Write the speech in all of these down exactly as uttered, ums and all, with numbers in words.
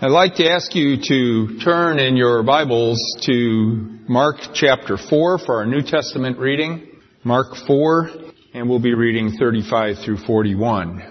I'd like to ask you to turn in your Bibles to Mark chapter four for our New Testament reading. Mark four, and we'll be reading thirty-five through forty-one.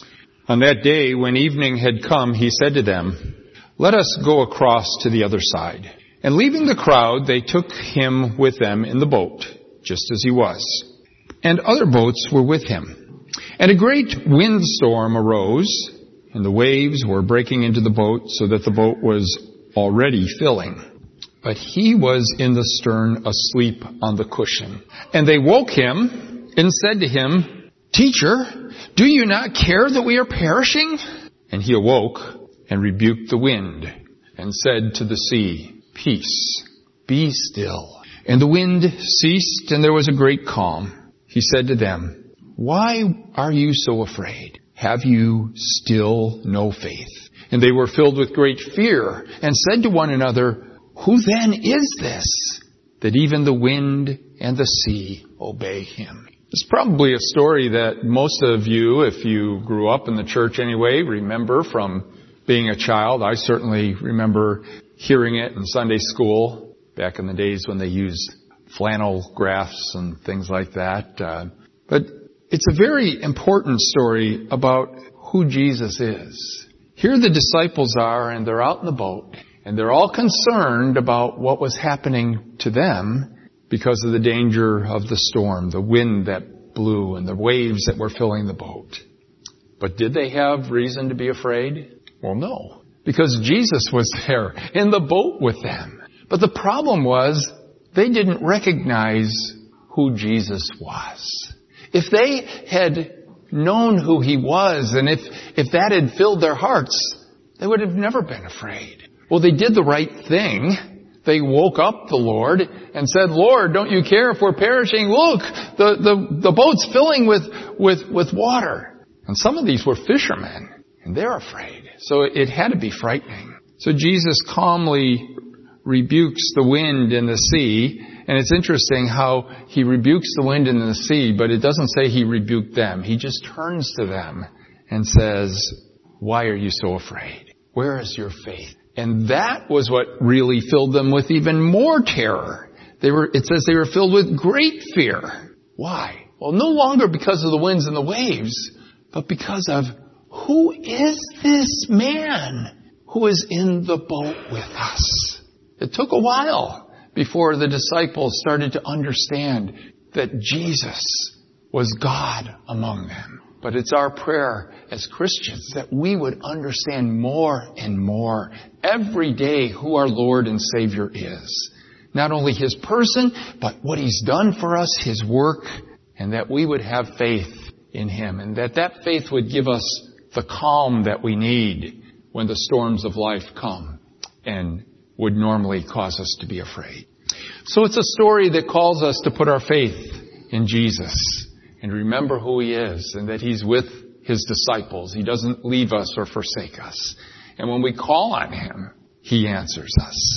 On that day, when evening had come, he said to them, "Let us go across to the other side." And leaving the crowd, they took him with them in the boat, just as he was. And other boats were with him. And a great windstorm arose, and the waves were breaking into the boat so that the boat was already filling. But he was in the stern asleep on the cushion. And they woke him and said to him, "Teacher, do you not care that we are perishing?" And he awoke and rebuked the wind and said to the sea, "Peace, be still." And the wind ceased, and there was a great calm. He said to them, "Why are you so afraid? Have you still no faith?" And they were filled with great fear and said to one another, "Who then is this, that even the wind and the sea obey him?" It's probably a story that most of you, if you grew up in the church anyway, remember from being a child. I certainly remember hearing it in Sunday school back in the days when they used flannel graphs and things like that. Uh, but it's a very important story about who Jesus is. Here the disciples are, and they're out in the boat, and they're all concerned about what was happening to them because of the danger of the storm, the wind that blew, and the waves that were filling the boat. But did they have reason to be afraid? Well, no, because Jesus was there in the boat with them. But the problem was they didn't recognize who Jesus was. If they had known who he was, and if, if that had filled their hearts, they would have never been afraid. Well, they did the right thing. They woke up the Lord and said, "Lord, don't you care if we're perishing? Look, the, the, the boat's filling with, with, with water." And some of these were fishermen, and they're afraid. So it had to be frightening. So Jesus calmly rebukes the wind and the sea. And it's interesting how he rebukes the wind and the sea, but it doesn't say he rebuked them. He just turns to them and says, "Why are you so afraid? Where is your faith?" And that was what really filled them with even more terror. They were, it says they were filled with great fear. Why? Well, no longer because of the winds and the waves, but because of who is this man who is in the boat with us? It took a while before the disciples started to understand that Jesus was God among them. But it's our prayer as Christians that we would understand more and more every day who our Lord and Savior is. Not only his person, but what he's done for us, his work, and that we would have faith in him. And that that faith would give us the calm that we need when the storms of life come and would normally cause us to be afraid. So it's a story that calls us to put our faith in Jesus and remember who he is and that he's with his disciples. He doesn't leave us or forsake us. And when we call on him, he answers us.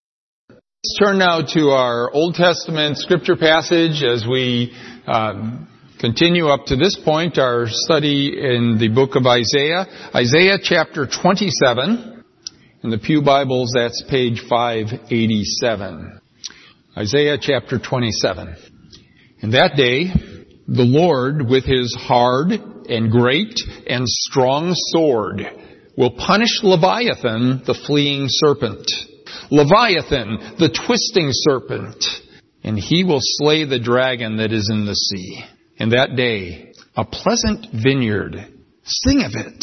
Let's turn now to our Old Testament scripture passage as we um, continue up to this point our study in the book of Isaiah. Isaiah chapter twenty-seven. In the Pew Bibles, that's page five eighty-seven. Isaiah chapter twenty-seven. In that day, the Lord, with his hard and great and strong sword, will punish Leviathan, the fleeing serpent. Leviathan, the twisting serpent. And he will slay the dragon that is in the sea. In that day, a pleasant vineyard. Sing of it.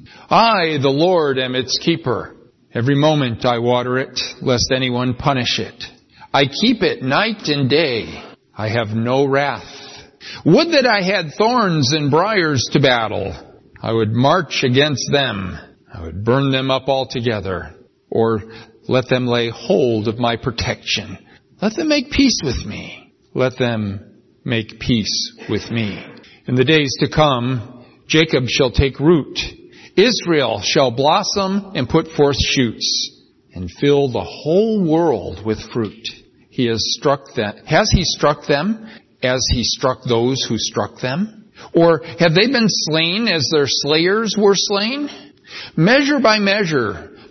I, the Lord, am its keeper. Every moment I water it, lest anyone punish it. I keep it night and day. I have no wrath. Would that I had thorns and briars to battle. I would march against them. I would burn them up altogether. Or let them lay hold of my protection. Let them make peace with me. Let them make peace with me. In the days to come, Jacob shall take root. Israel shall blossom and put forth shoots and fill the whole world with fruit. He has struck them. Has he struck them as he struck those who struck them? Or have they been slain as their slayers were slain? Measure by measure,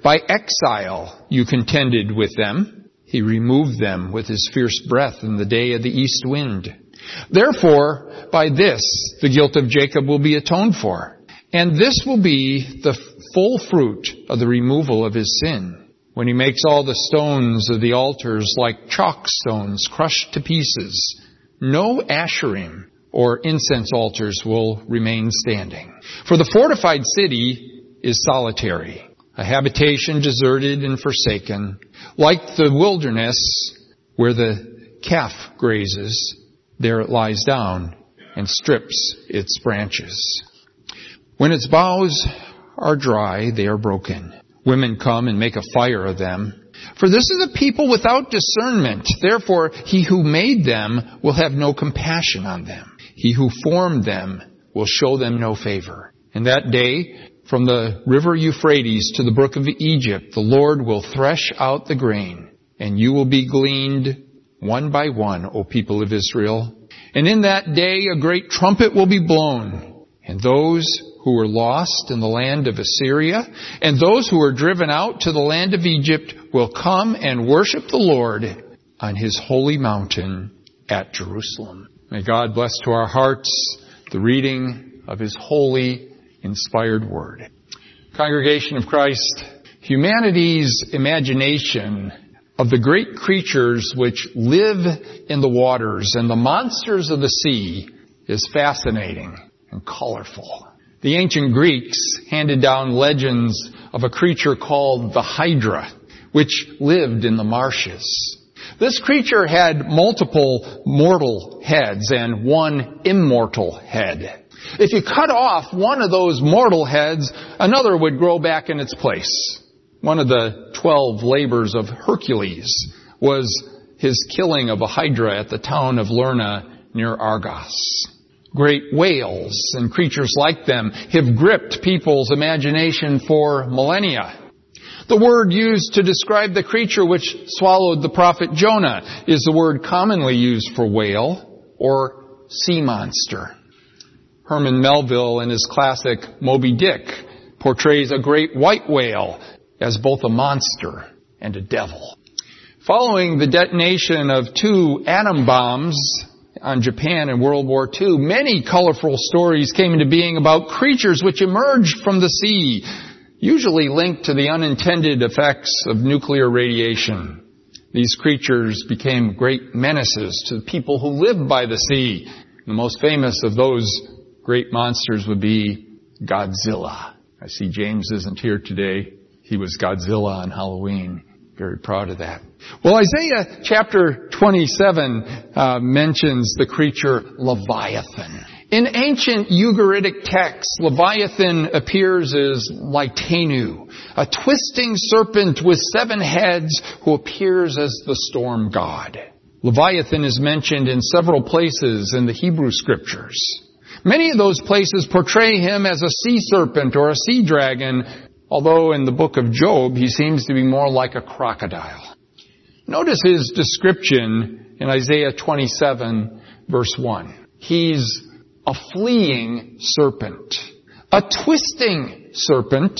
By exile you contended with them. He removed them with his fierce breath in the day of the east wind. Therefore, by this the guilt of Jacob will be atoned for, and this will be the full fruit of the removal of his sin, when he makes all the stones of the altars like chalk stones crushed to pieces. No Asherim or incense altars will remain standing. For the fortified city is solitary, a habitation deserted and forsaken, like the wilderness where the calf grazes. There it lies down and strips its branches. When its boughs are dry, they are broken. Women come and make a fire of them. For this is a people without discernment. Therefore, he who made them will have no compassion on them. He who formed them will show them no favor. In that day, from the river Euphrates to the brook of Egypt, the Lord will thresh out the grain, and you will be gleaned one by one, O people of Israel. And in that day a great trumpet will be blown, and those who were lost in the land of Assyria, and those who were driven out to the land of Egypt will come and worship the Lord on his holy mountain at Jerusalem. May God bless to our hearts the reading of his holy, inspired word. Congregation of Christ, humanity's imagination of the great creatures which live in the waters and the monsters of the sea is fascinating and colorful. The ancient Greeks handed down legends of a creature called the Hydra, which lived in the marshes. This creature had multiple mortal heads and one immortal head. If you cut off one of those mortal heads, another would grow back in its place. One of the twelve labors of Hercules was his killing of a hydra at the town of Lerna near Argos. Great whales and creatures like them have gripped people's imagination for millennia. The word used to describe the creature which swallowed the prophet Jonah is the word commonly used for whale or sea monster. Herman Melville, in his classic Moby Dick, portrays a great white whale as both a monster and a devil. Following the detonation of two atom bombs on Japan in World War Two, many colorful stories came into being about creatures which emerged from the sea, usually linked to the unintended effects of nuclear radiation. These creatures became great menaces to the people who lived by the sea. The most famous of those great monsters would be Godzilla. I see James isn't here today. He was Godzilla on Halloween. Very proud of that. Well, Isaiah chapter twenty-seven uh, mentions the creature Leviathan. In ancient Ugaritic texts, Leviathan appears as Litanu, a twisting serpent with seven heads who appears as the storm god. Leviathan is mentioned in several places in the Hebrew scriptures. Many of those places portray him as a sea serpent or a sea dragon, although in the book of Job, he seems to be more like a crocodile. Notice his description in Isaiah twenty-seven, verse one. He's a fleeing serpent, a twisting serpent,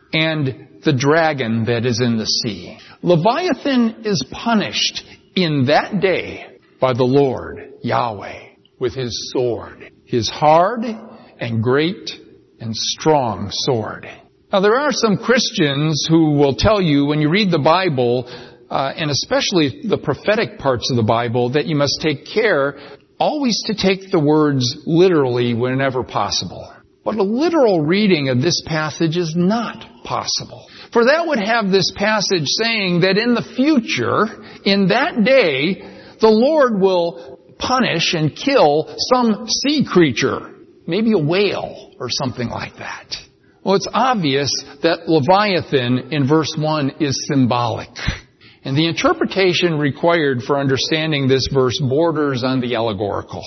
and the dragon that is in the sea. Leviathan is punished in that day by the Lord, Yahweh, with his sword, his hard and great and strong sword. Now, there are some Christians who will tell you when you read the Bible, uh, and especially the prophetic parts of the Bible, that you must take care always to take the words literally whenever possible. But a literal reading of this passage is not possible. For that would have this passage saying that in the future, in that day, the Lord will punish and kill some sea creature, maybe a whale or something like that. Well, it's obvious that Leviathan in verse one is symbolic. And the interpretation required for understanding this verse borders on the allegorical.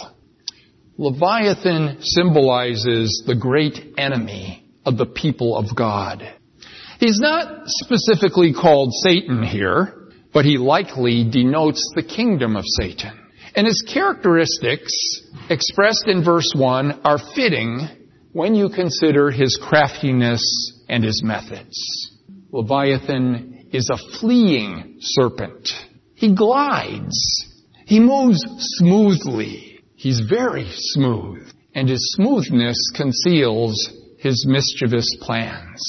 Leviathan symbolizes the great enemy of the people of God. He's not specifically called Satan here, but he likely denotes the kingdom of Satan. And his characteristics, expressed in verse one, are fitting when you consider his craftiness and his methods. Leviathan is a fleeing serpent. He glides. He moves smoothly. He's very smooth. And his smoothness conceals his mischievous plans.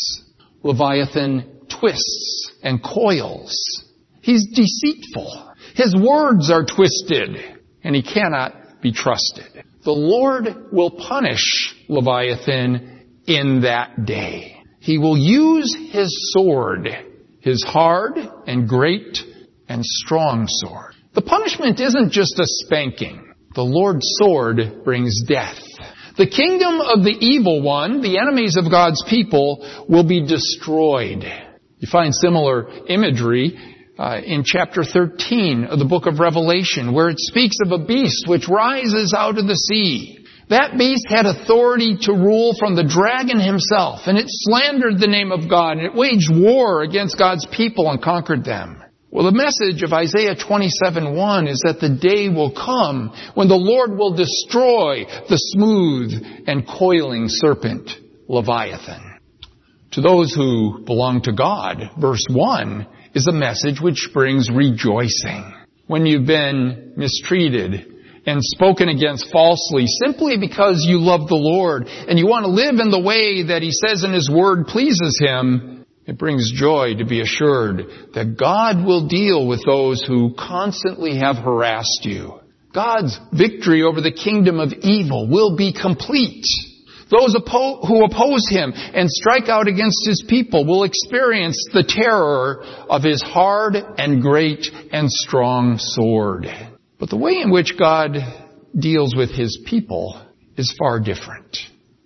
Leviathan twists and coils. He's deceitful. His words are twisted, and he cannot be trusted. The Lord will punish Leviathan in that day. He will use his sword, his hard and great and strong sword. The punishment isn't just a spanking. The Lord's sword brings death. The kingdom of the evil one, the enemies of God's people, will be destroyed. You find similar imagery uh, in chapter thirteen of the book of Revelation, where it speaks of a beast which rises out of the sea. That beast had authority to rule from the dragon himself, and it slandered the name of God, and it waged war against God's people and conquered them. Well, the message of Isaiah twenty-seven one is that the day will come when the Lord will destroy the smooth and coiling serpent, Leviathan. To those who belong to God, verse one is a message which brings rejoicing. When you've been mistreated and spoken against falsely simply because you love the Lord and you want to live in the way that He says in His Word pleases Him, it brings joy to be assured that God will deal with those who constantly have harassed you. God's victory over the kingdom of evil will be complete. Those oppo- who oppose Him and strike out against His people will experience the terror of His hard and great and strong sword. But the way in which God deals with His people is far different.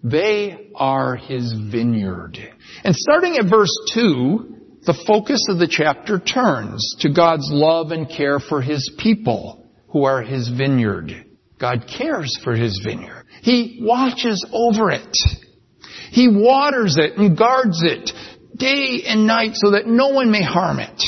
They are His vineyard. And starting at verse two, the focus of the chapter turns to God's love and care for His people who are His vineyard. God cares for His vineyard. He watches over it. He waters it and guards it day and night so that no one may harm it.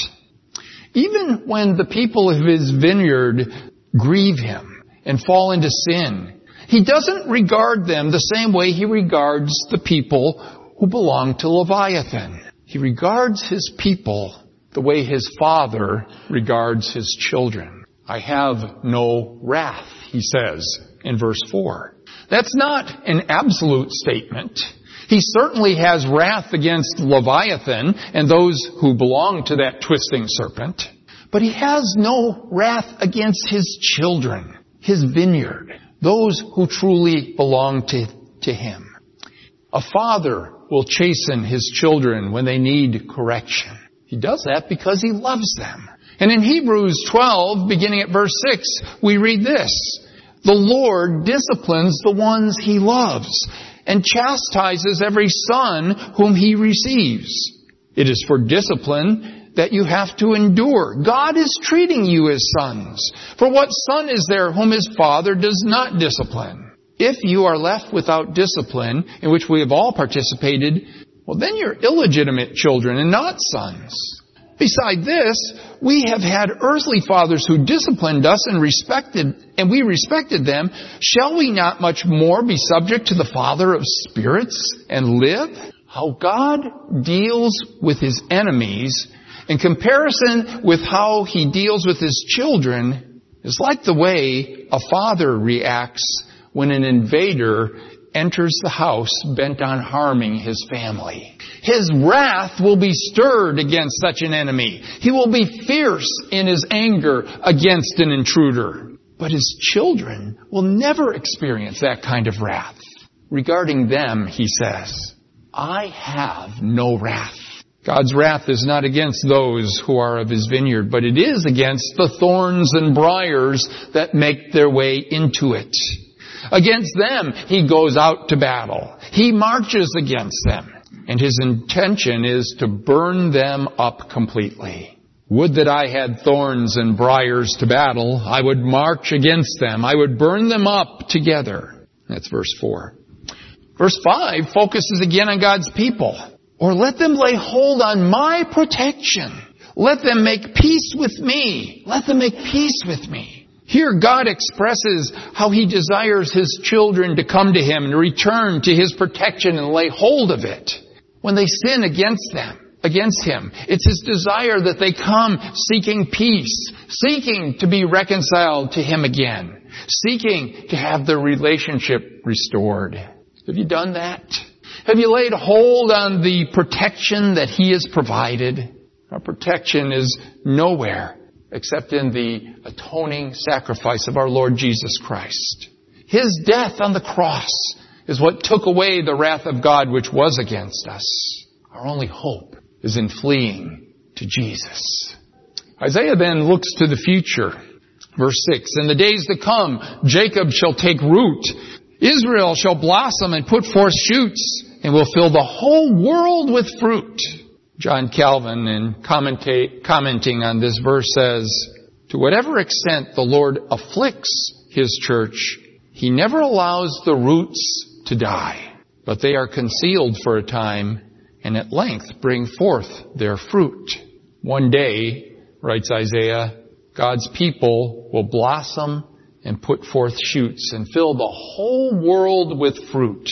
Even when the people of His vineyard grieve Him and fall into sin, He doesn't regard them the same way He regards the people who belong to Leviathan. He regards His people the way His Father regards His children. I have no wrath, He says in verse four. That's not an absolute statement. He certainly has wrath against Leviathan and those who belong to that twisting serpent. But He has no wrath against His children, His vineyard, those who truly belong to, to Him. A father will chasten his children when they need correction. He does that because He loves them. And in Hebrews twelve, beginning at verse six, we read this: the Lord disciplines the ones He loves and chastises every son whom He receives. It is for discipline that you have to endure. God is treating you as sons. For what son is there whom his father does not discipline? If you are left without discipline, in which we have all participated, well, then you're illegitimate children and not sons. Beside this, we have had earthly fathers who disciplined us and respected, and we respected them. Shall we not much more be subject to the Father of spirits and live? How God deals with His enemies in comparison with how He deals with His children is like the way a father reacts when an invader enters the house bent on harming his family. His wrath will be stirred against such an enemy. He will be fierce in his anger against an intruder. But His children will never experience that kind of wrath. Regarding them, He says, I have no wrath. God's wrath is not against those who are of His vineyard, but it is against the thorns and briars that make their way into it. Against them, He goes out to battle. He marches against them. And His intention is to burn them up completely. Would that I had thorns and briars to battle. I would march against them. I would burn them up together. That's verse four. Verse five focuses again on God's people. Or let them lay hold on my protection. Let them make peace with me. Let them make peace with me. Here God expresses how He desires His children to come to Him and return to His protection and lay hold of it. When they sin against them, against him. It's his desire that they come seeking peace, seeking to be reconciled to him again, seeking to have their relationship restored. Have you done that? Have you laid hold on the protection that he has provided? Our protection is nowhere except in the atoning sacrifice of our Lord Jesus Christ. His death on the cross is what took away the wrath of God which was against us. Our only hope is in fleeing to Jesus. Isaiah then looks to the future. Verse six, in the days to come, Jacob shall take root. Israel shall blossom and put forth shoots and will fill the whole world with fruit. John Calvin, in commenta- commenting on this verse, says, to whatever extent the Lord afflicts his church, he never allows the roots to die, but they are concealed for a time and at length bring forth their fruit. One day, writes Isaiah, God's people will blossom and put forth shoots and fill the whole world with fruit.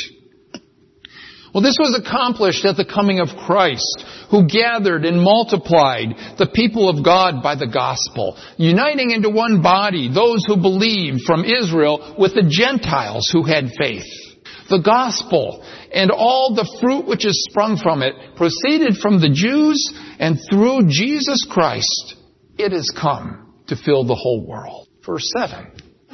Well, this was accomplished at the coming of Christ, who gathered and multiplied the people of God by the gospel, uniting into one body those who believed from Israel with the Gentiles who had faith. The gospel and all the fruit which is sprung from it proceeded from the Jews, and through Jesus Christ it has come to fill the whole world. Verse seven.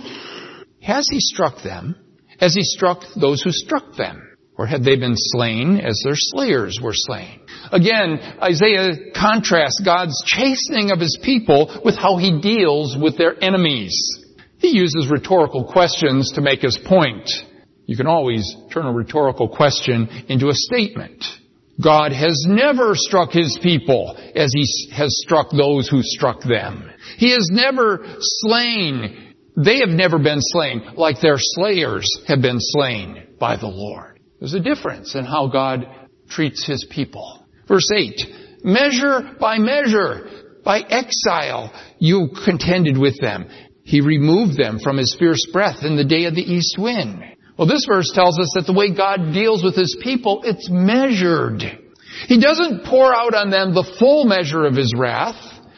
Has he struck them as he struck those who struck them? Or had they been slain as their slayers were slain? Again, Isaiah contrasts God's chastening of his people with how he deals with their enemies. He uses rhetorical questions to make his point. You can always turn a rhetorical question into a statement. God has never struck his people as he has struck those who struck them. He has never slain. They have never been slain like their slayers have been slain by the Lord. There's a difference in how God treats his people. Verse eight, measure by measure, by exile, you contended with them. He removed them from his fierce breath in the day of the east wind. Well, this verse tells us that the way God deals with his people, it's measured. He doesn't pour out on them the full measure of his wrath.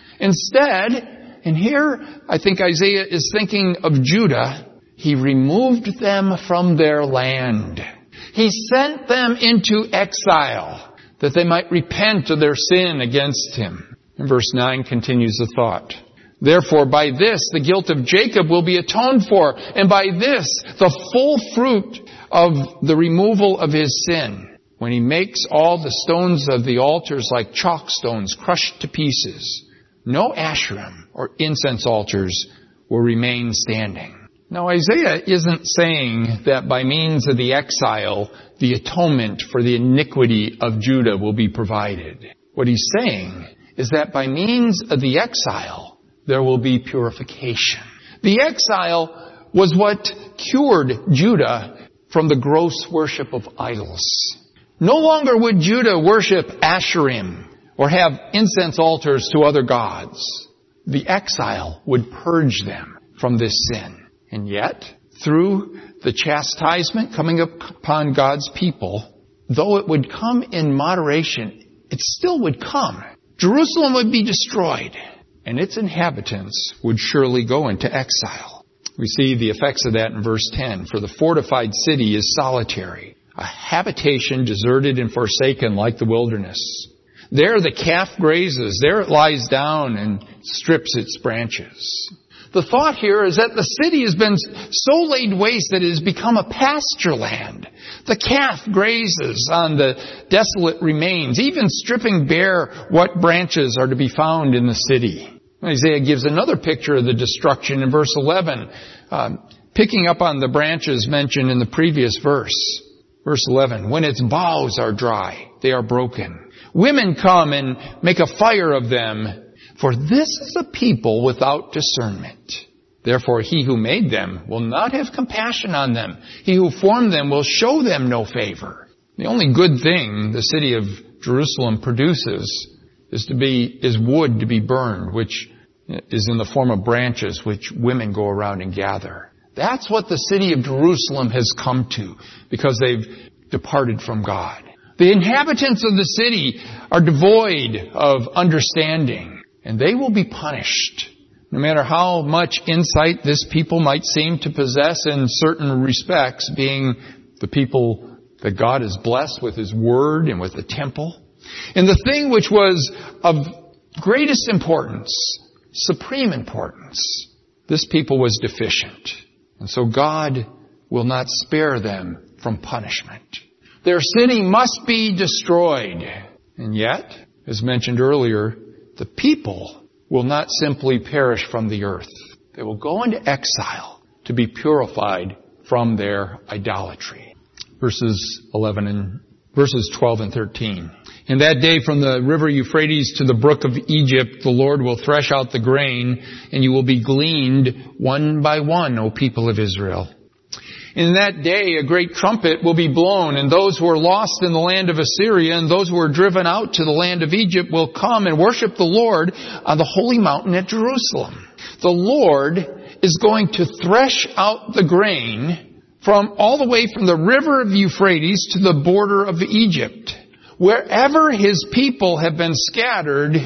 Instead, and here I think Isaiah is thinking of Judah, he removed them from their land. He sent them into exile that they might repent of their sin against him. And verse nine continues the thought. Therefore, by this the guilt of Jacob will be atoned for, and by this the full fruit of the removal of his sin, when he makes all the stones of the altars like chalk stones crushed to pieces. No Asherim or incense altars will remain standing. Now, Isaiah isn't saying that by means of the exile, the atonement for the iniquity of Judah will be provided. What he's saying is that by means of the exile, there will be purification. The exile was what cured Judah from the gross worship of idols. No longer would Judah worship Asherim or have incense altars to other gods. The exile would purge them from this sin. And yet, through the chastisement coming upon God's people, though it would come in moderation, it still would come. Jerusalem would be destroyed, and its inhabitants would surely go into exile. We see the effects of that in verse ten. For the fortified city is solitary, a habitation deserted and forsaken like the wilderness. There the calf grazes, there it lies down and strips its branches. The thought here is that the city has been so laid waste that it has become a pasture land. The calf grazes on the desolate remains, even stripping bare what branches are to be found in the city. Isaiah gives another picture of the destruction in verse eleven, um, picking up on the branches mentioned in the previous verse. Verse eleven, when its boughs are dry, they are broken. Women come and make a fire of them. For this is a people without discernment. Therefore he who made them will not have compassion on them. He who formed them will show them no favor. The only good thing the city of Jerusalem produces is to be, is wood to be burned, which is in the form of branches which women go around and gather. That's what the city of Jerusalem has come to because they've departed from God. The inhabitants of the city are devoid of understanding, and they will be punished. No matter how much insight this people might seem to possess in certain respects, being the people that God has blessed with His Word and with the temple. And the thing which was of greatest importance, supreme importance, this people was deficient. And so God will not spare them from punishment. Their sinning must be destroyed. And yet, as mentioned earlier, the people will not simply perish from the earth. They will go into exile to be purified from their idolatry. Verses eleven and verses twelve and thirteen. In that day from the river Euphrates to the brook of Egypt, the Lord will thresh out the grain, and you will be gleaned one by one, O people of Israel. In that day a great trumpet will be blown, and those who are lost in the land of Assyria and those who are driven out to the land of Egypt will come and worship the Lord on the holy mountain at Jerusalem. The Lord is going to thresh out the grain from all the way from the river of Euphrates to the border of Egypt. Wherever His people have been scattered,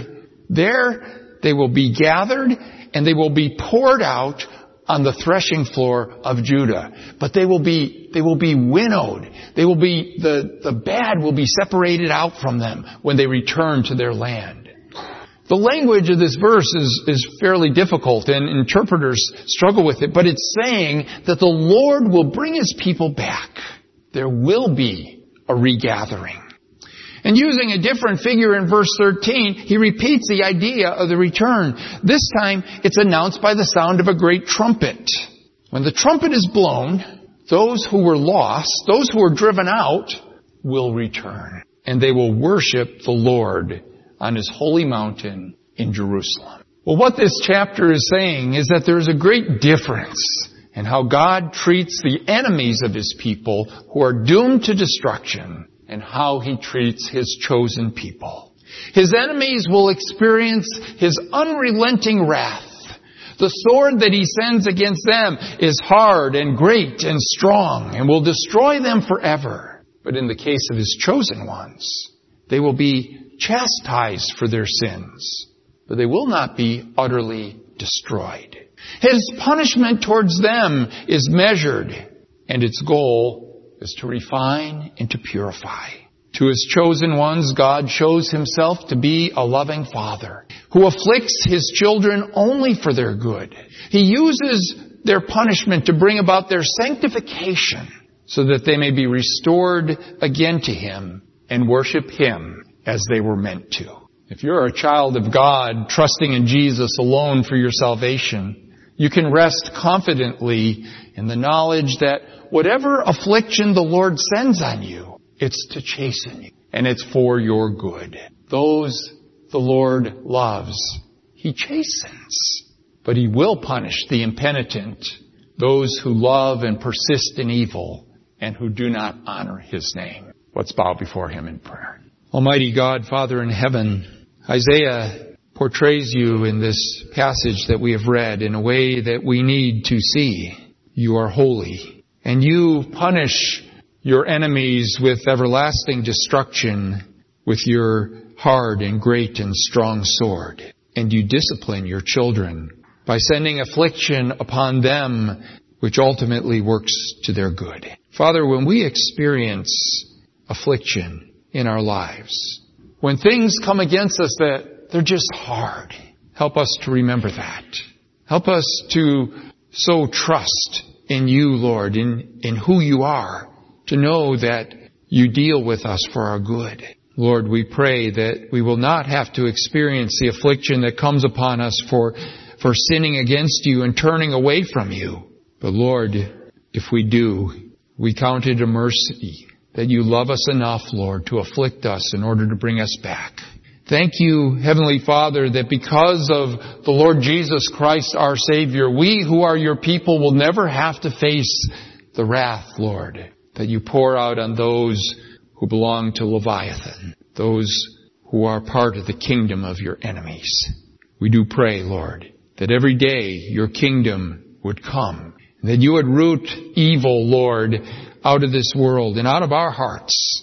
there they will be gathered and they will be poured out on the threshing floor of Judah. But they will be, they will be winnowed. They will be, the, the bad will be separated out from them when they return to their land. The language of this verse is, is fairly difficult and interpreters struggle with it, but it's saying that the Lord will bring His people back. There will be a regathering. And using a different figure in verse thirteen, he repeats the idea of the return. This time, it's announced by the sound of a great trumpet. When the trumpet is blown, those who were lost, those who were driven out, will return. And they will worship the Lord on His holy mountain in Jerusalem. Well, what this chapter is saying is that there is a great difference in how God treats the enemies of His people who are doomed to destruction, and how He treats His chosen people. His enemies will experience His unrelenting wrath. The sword that He sends against them is hard and great and strong and will destroy them forever. But in the case of His chosen ones, they will be chastised for their sins, but they will not be utterly destroyed. His punishment towards them is measured, and its goal is to refine and to purify. To His chosen ones, God shows Himself to be a loving Father who afflicts His children only for their good. He uses their punishment to bring about their sanctification so that they may be restored again to Him and worship Him as they were meant to. If you're a child of God, trusting in Jesus alone for your salvation, you can rest confidently in the knowledge that whatever affliction the Lord sends on you, it's to chasten you, and it's for your good. Those the Lord loves, He chastens, but He will punish the impenitent, those who love and persist in evil, and who do not honor His name. Let's bow before Him in prayer. Almighty God, Father in heaven, Isaiah portrays You in this passage that we have read in a way that we need to see. You are holy. And You punish Your enemies with everlasting destruction with Your hard and great and strong sword. And You discipline Your children by sending affliction upon them, which ultimately works to their good. Father, when we experience affliction in our lives, when things come against us that they're just hard, help us to remember that. Help us to so trust in You, Lord, in, in who You are, to know that You deal with us for our good. Lord, we pray that we will not have to experience the affliction that comes upon us for, for sinning against You and turning away from You. But Lord, if we do, we count it a mercy that You love us enough, Lord, to afflict us in order to bring us back. Thank You, Heavenly Father, that because of the Lord Jesus Christ, our Savior, we who are Your people will never have to face the wrath, Lord, that You pour out on those who belong to Leviathan, those who are part of the kingdom of Your enemies. We do pray, Lord, that every day Your kingdom would come, and that You would root evil, Lord, out of this world and out of our hearts,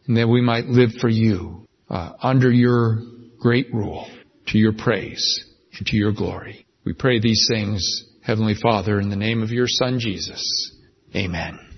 and that we might live for you uh, under your great rule, to your praise and to your glory. We pray these things, Heavenly Father, in the name of your Son, Jesus. Amen.